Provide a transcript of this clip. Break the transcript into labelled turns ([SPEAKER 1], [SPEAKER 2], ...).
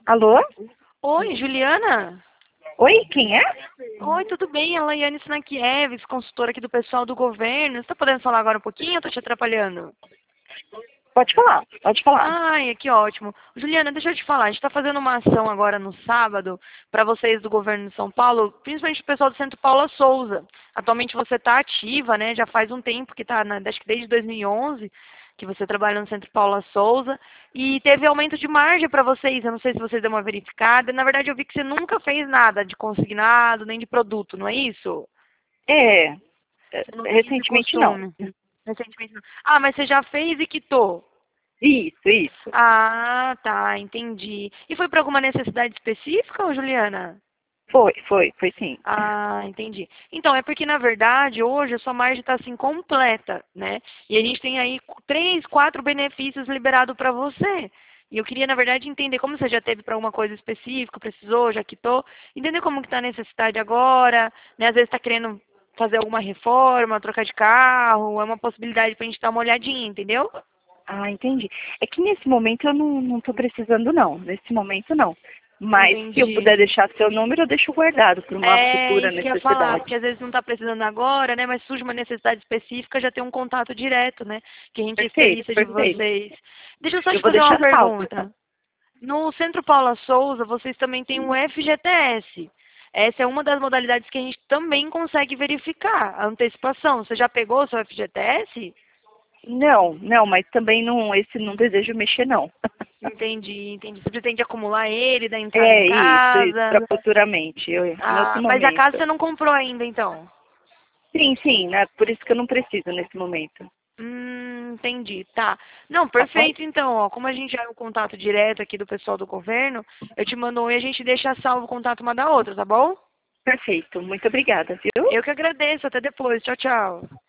[SPEAKER 1] Alô?
[SPEAKER 2] Oi, Juliana?
[SPEAKER 1] Oi, quem é?
[SPEAKER 2] Oi, tudo bem? A Laiane Snakieves, consultora aqui do pessoal do governo. Você está podendo falar agora um pouquinho ou estou te atrapalhando?
[SPEAKER 1] Pode falar, pode falar.
[SPEAKER 2] Ai, que ótimo. Juliana, deixa eu te falar, a gente está fazendo uma ação agora no sábado para vocês do governo de São Paulo, principalmente o pessoal do Centro Paula Souza. Atualmente você está ativa, né? Já faz um tempo que está, acho que desde 2011, que você trabalha no Centro Paula Souza, e teve aumento de margem para vocês. Eu não sei se vocês deu uma verificada. Na verdade, eu vi que você nunca fez nada de consignado, nem de produto, não é isso?
[SPEAKER 1] É,
[SPEAKER 2] Você não tem esse
[SPEAKER 1] recentemente não.
[SPEAKER 2] costume. Recentemente não. Ah, mas você já fez e quitou.
[SPEAKER 1] Isso.
[SPEAKER 2] Ah, tá, entendi. E foi por alguma necessidade específica, ô, Juliana?
[SPEAKER 1] Foi sim.
[SPEAKER 2] Ah, entendi. Então, é porque, na verdade, hoje a sua margem está assim completa, né? E a gente tem aí 3, 4 benefícios liberados para você. E eu queria, na verdade, entender como você já teve para alguma coisa específica, precisou, já quitou, entender como que está a necessidade agora, né? Às vezes está querendo fazer alguma reforma, trocar de carro, é uma possibilidade para a gente dar uma olhadinha, entendeu?
[SPEAKER 1] Ah, entendi. É que nesse momento eu não tô precisando não. Nesse momento não. Mas se eu
[SPEAKER 2] Entendi.
[SPEAKER 1] puder deixar seu número, eu deixo guardado para uma
[SPEAKER 2] É
[SPEAKER 1] futura
[SPEAKER 2] isso que eu ia falar, porque
[SPEAKER 1] necessidade.
[SPEAKER 2] às vezes não está precisando agora, né? Mas surge uma necessidade específica, já tem um contato direto, né? Que a gente é
[SPEAKER 1] Perfeito,
[SPEAKER 2] especialista de
[SPEAKER 1] perfeito.
[SPEAKER 2] vocês. Deixa eu só
[SPEAKER 1] Eu
[SPEAKER 2] te
[SPEAKER 1] vou
[SPEAKER 2] fazer uma
[SPEAKER 1] deixar salvo.
[SPEAKER 2] pergunta. No Centro Paula Souza, vocês também têm um FGTS. Essa é uma das modalidades que a gente também consegue verificar, a antecipação. Você já pegou o seu FGTS?
[SPEAKER 1] Não, mas também não, esse não desejo mexer não.
[SPEAKER 2] Entendi, entendi. Você pretende acumular ele, dar entrada em
[SPEAKER 1] É isso, para
[SPEAKER 2] casa?
[SPEAKER 1] futuramente. Nesse
[SPEAKER 2] Ah, mas a casa
[SPEAKER 1] momento.
[SPEAKER 2] você não comprou ainda, então?
[SPEAKER 1] Sim, né? Por isso que eu não preciso nesse momento.
[SPEAKER 2] Entendi, tá. Não,
[SPEAKER 1] Tá bom?
[SPEAKER 2] perfeito então, ó. Como a gente já é o contato direto aqui do pessoal do governo, eu te mando um e a gente deixa salvo o contato uma da outra, tá bom?
[SPEAKER 1] Perfeito. Muito obrigada, viu?
[SPEAKER 2] Eu que agradeço, até depois. Tchau, tchau.